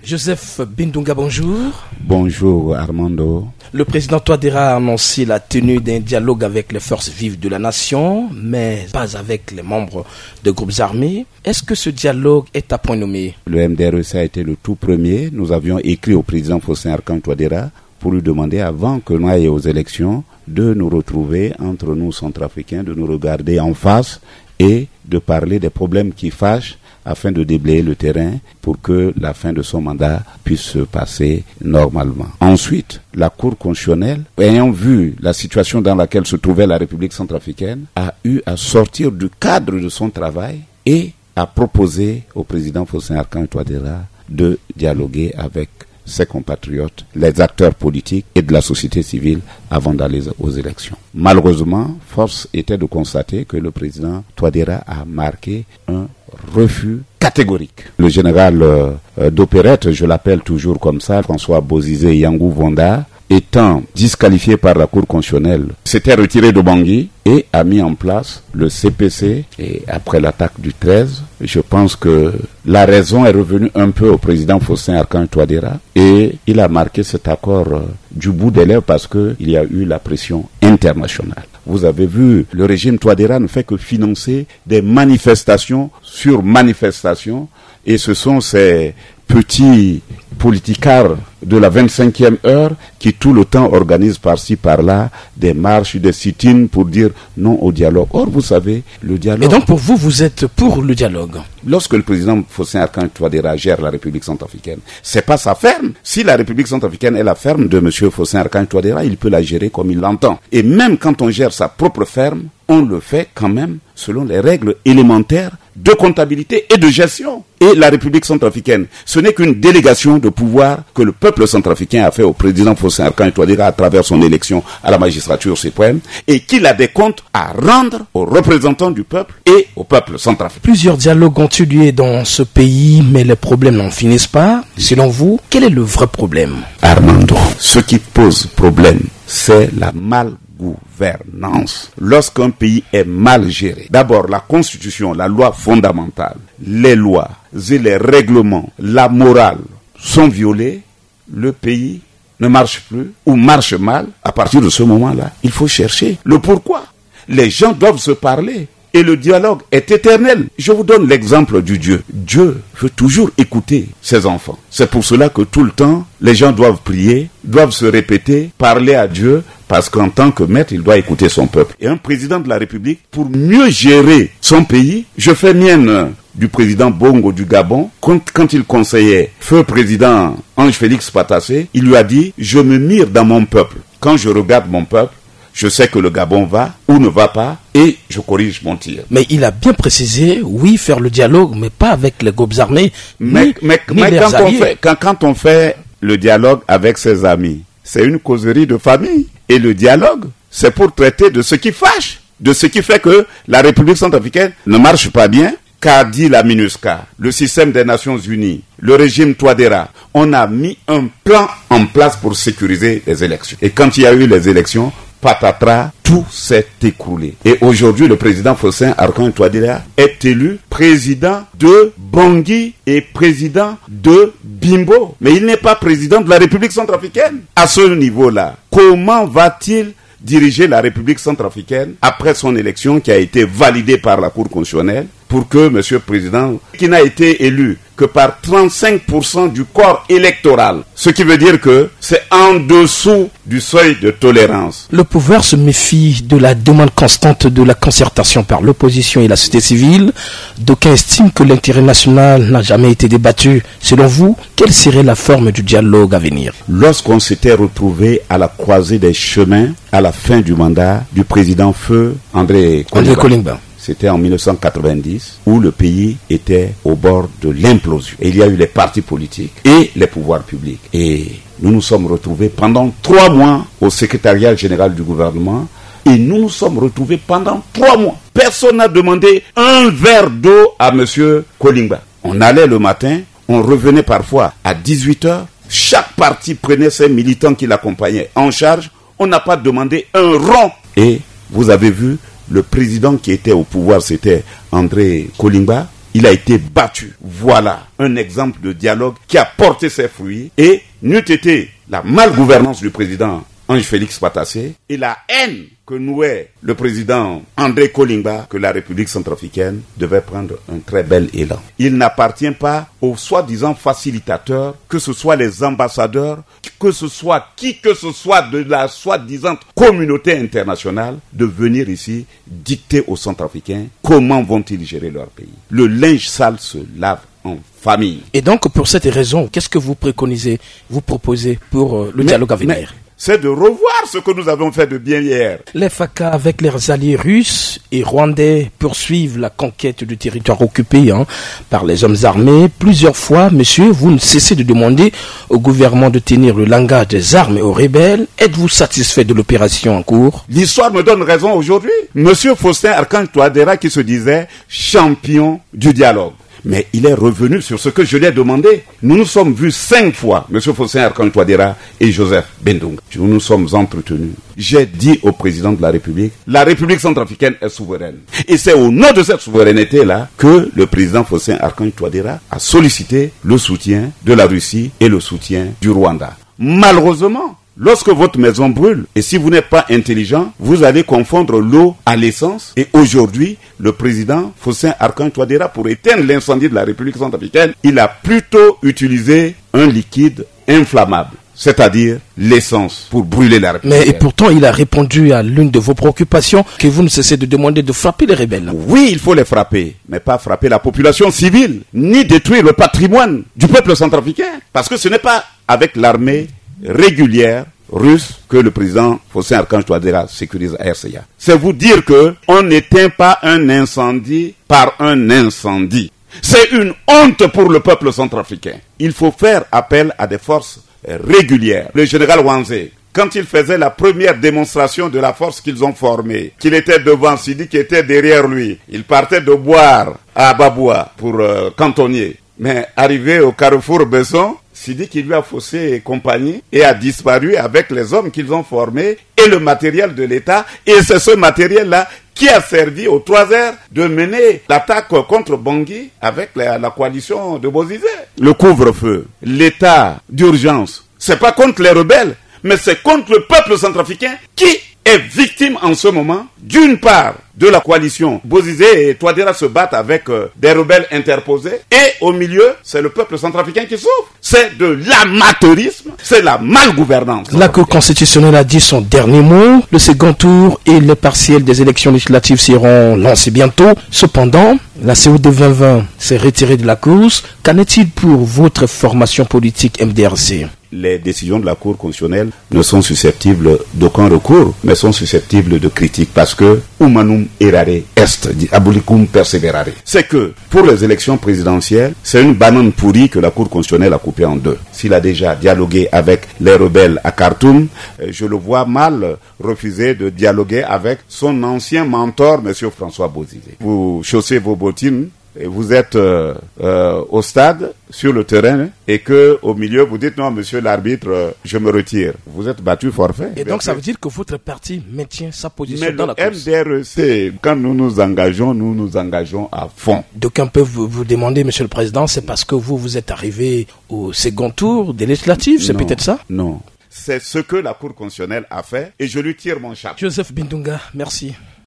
Joseph Bindunga, bonjour. Bonjour Armando. Le président Touadéra a annoncé la tenue d'un dialogue avec les forces vives de la nation, mais pas avec les membres de groupes armés. Est-ce que ce dialogue est à point nommé? Le MDREC a été le tout premier. Nous avions écrit au président Faustin Archange Touadéra pour lui demander, avant que nous ayons aux élections, de nous retrouver entre nous centrafricains, de nous regarder en face et de parler des problèmes qui fâchent afin de déblayer le terrain pour que la fin de son mandat puisse se passer normalement. Ensuite, la Cour constitutionnelle, ayant vu la situation dans laquelle se trouvait la République centrafricaine, a eu à sortir du cadre de son travail et a proposé au président Faustin Archange Touadéra de dialoguer avec ses compatriotes, les acteurs politiques et de la société civile avant d'aller aux élections. Malheureusement, force était de constater que le président Touadéra a marqué un refus catégorique. Le général d'opérette, je l'appelle toujours comme ça, François Bozizé Yangou Vonda, étant disqualifié par la Cour constitutionnelle, s'était retiré de Bangui et a mis en place le CPC. Et après l'attaque du 13, je pense que la raison est revenue un peu au président Faustin Archange Touadéra et il a marqué cet accord du bout des lèvres parce qu'il y a eu la pression internationale. Vous avez vu, le régime Touadéra ne fait que financer des manifestations sur manifestations et ce sont ces petits politicards de la 25e heure qui tout le temps organisent par-ci par-là des marches, des sit-ins pour dire non au dialogue. Or, vous savez, le dialogue... Et donc pour vous, vous êtes pour le dialogue? Lorsque le président Faustin Archange Touadéra gère la République centrafricaine, c'est pas sa ferme. Si la République centrafricaine est la ferme de monsieur Faustin Archange Touadéra, il peut la gérer comme il l'entend. Et même quand on gère sa propre ferme, on le fait quand même selon les règles élémentaires de comptabilité et de gestion. Et la République centrafricaine, ce n'est qu'une délégation de pouvoir que le peuple centrafricain a fait au président Faustin Archange Touadéra à travers son élection à la magistrature suprême et qu'il a des comptes à rendre aux représentants du peuple et au peuple centrafricain. Plusieurs dialogues ont eu lieu dans ce pays, mais les problèmes n'en finissent pas. Selon vous, quel est le vrai problème? Armando, ce qui pose problème, c'est la malgouvernance. Lorsqu'un pays est mal géré, d'abord la constitution, la loi fondamentale, les lois et les règlements, la morale sont violés, le pays ne marche plus ou marche mal. À partir de ce moment-là, il faut chercher le pourquoi. Les gens doivent se parler et le dialogue est éternel. Je vous donne l'exemple du Dieu. Dieu veut toujours écouter ses enfants. C'est pour cela que tout le temps, les gens doivent prier, doivent se répéter, parler à Dieu, parce qu'en tant que maître, il doit écouter son peuple. Et un président de la République, pour mieux gérer son pays, je fais mienne du président Bongo du Gabon, quand il conseillait feu président Ange Félix Patassé, il lui a dit « Je me mire dans mon peuple. Quand je regarde mon peuple, je sais que le Gabon va ou ne va pas et je corrige mon tir. » Mais il a bien précisé, oui, faire le dialogue, mais pas avec les groupes armés. Mais quand on fait le dialogue avec ses amis, c'est une causerie de famille. Et le dialogue, c'est pour traiter de ce qui fâche, de ce qui fait que la République centrafricaine ne marche pas bien. Qu'a dit la MINUSCA, le système des Nations Unies, le régime Touadéra, on a mis un plan en place pour sécuriser les élections. Et quand il y a eu les élections, patatras, tout s'est écroulé. Et aujourd'hui, le président Faustin Archange Touadéra est élu président de Bangui et président de Bimbo. Mais il n'est pas président de la République centrafricaine. À ce niveau-là, comment va-t-il diriger la République centrafricaine après son élection qui a été validée par la Cour constitutionnelle pour que monsieur le président, qui n'a été élu que par 35% du corps électoral, ce qui veut dire que c'est en dessous du seuil de tolérance. Le pouvoir se méfie de la demande constante de la concertation par l'opposition et la société civile. D'aucuns estiment que l'intérêt national n'a jamais été débattu. Selon vous, quelle serait la forme du dialogue à venir? Lorsqu'on s'était retrouvé à la croisée des chemins à la fin du mandat du président feu André Kolingba. C'était en 1990 où le pays était au bord de l'implosion. Et il y a eu les partis politiques et les pouvoirs publics. Et nous nous sommes retrouvés pendant 3 mois au secrétariat général du gouvernement. Et nous nous sommes retrouvés pendant 3 mois. Personne n'a demandé un verre d'eau à monsieur Kolingba. On allait le matin, on revenait parfois à 18h. Chaque parti prenait ses militants qui l'accompagnaient en charge. On n'a pas demandé un rond. Et vous avez vu, le président qui était au pouvoir, c'était André Kolingba. il a été battu. Voilà un exemple de dialogue qui a porté ses fruits et n'eût été la malgouvernance du président Ange-Félix Patassé et la haine que nouait le président André Kolimba que la République centrafricaine devait prendre un très bel élan. Il n'appartient pas aux soi-disant facilitateurs, que ce soit les ambassadeurs, que ce soit qui que ce soit de la soi-disant communauté internationale, de venir ici dicter aux Centrafricains comment vont-ils gérer leur pays. Le linge sale se lave en famille. Et donc, pour cette raison, qu'est-ce que vous préconisez, vous proposez pour le dialogue à venir? C'est de revoir ce que nous avons fait de bien hier. Les FACA, avec leurs alliés russes et rwandais, poursuivent la conquête du territoire occupé par les hommes armés. Plusieurs fois, monsieur, vous ne cessez de demander au gouvernement de tenir le langage des armes aux rebelles. Êtes-vous satisfait de l'opération en cours? L'histoire me donne raison aujourd'hui. Monsieur Faustin Archange Touadéra qui se disait champion du dialogue. Mais il est revenu sur ce que je lui ai demandé. Nous nous sommes vus 5 fois, M. Faustin Archange Touadéra et Joseph Bendunga. Nous nous sommes entretenus. J'ai dit au président de la République centrafricaine est souveraine. Et c'est au nom de cette souveraineté-là que le président Faustin Archange Touadéra a sollicité le soutien de la Russie et le soutien du Rwanda. Malheureusement, lorsque votre maison brûle, et si vous n'êtes pas intelligent, vous allez confondre l'eau à l'essence. Et aujourd'hui, le président Faustin Archange Touadéra, pour éteindre l'incendie de la République centrafricaine, il a plutôt utilisé un liquide inflammable, c'est-à-dire l'essence, pour brûler la République. Mais et pourtant, il a répondu à l'une de vos préoccupations, que vous ne cessez de demander de frapper les rebelles. Oui, il faut les frapper, mais pas frapper la population civile, ni détruire le patrimoine du peuple centrafricain. Parce que ce n'est pas avec l'armée régulière russe que le président Faustin Archange Touadéra sécurise RCA. C'est vous dire que on n'éteint pas un incendie par un incendie. C'est une honte pour le peuple centrafricain. Il faut faire appel à des forces régulières. Le général Wanzé, quand il faisait la première démonstration de la force qu'ils ont formée, qu'il était devant, Sidi qui était derrière lui, il partait de boire à Baboua pour cantonnier. Mais arrivé au carrefour Besson, Sidi qui lui a faussé et compagnie et a disparu avec les hommes qu'ils ont formés et le matériel de l'État. Et c'est ce matériel-là qui a servi aux 3 heures de mener l'attaque contre Bangui avec la coalition de Bozizé. Le couvre-feu, l'état d'urgence, c'est pas contre les rebelles, mais c'est contre le peuple centrafricain qui est victime en ce moment, d'une part, de la coalition. Bozizé et Touadéra se battent avec des rebelles interposés. Et au milieu, c'est le peuple centrafricain qui souffre. C'est de l'amateurisme, c'est la malgouvernance. La Cour constitutionnelle a dit son dernier mot. Le second tour et les partiels des élections législatives seront lancés bientôt. Cependant, la COD 2020 s'est retirée de la course. Qu'en est-il pour votre formation politique MDRC? Les décisions de la Cour constitutionnelle ne sont susceptibles d'aucun recours, mais sont susceptibles de critiques parce que humanum errare est, dit abulicum perseverare. C'est que pour les élections présidentielles, c'est une banane pourrie que la Cour constitutionnelle a coupée en deux. S'il a déjà dialogué avec les rebelles à Khartoum, je le vois mal refuser de dialoguer avec son ancien mentor, M. François Bozizé. Vous chaussez vos bottines et vous êtes au stade, sur le terrain, et que au milieu vous dites non, monsieur l'arbitre, je me retire. Vous êtes battu forfait. Et donc ça veut dire que votre parti maintient sa position mais dans la course. MDRC, quand nous nous engageons à fond. D'aucuns peuvent vous demander, monsieur le président, c'est parce que vous êtes arrivé au second tour des législatives, c'est peut-être ça? Non. C'est ce que la Cour constitutionnelle a fait et je lui tire mon chapeau. Joseph Bendunga, merci.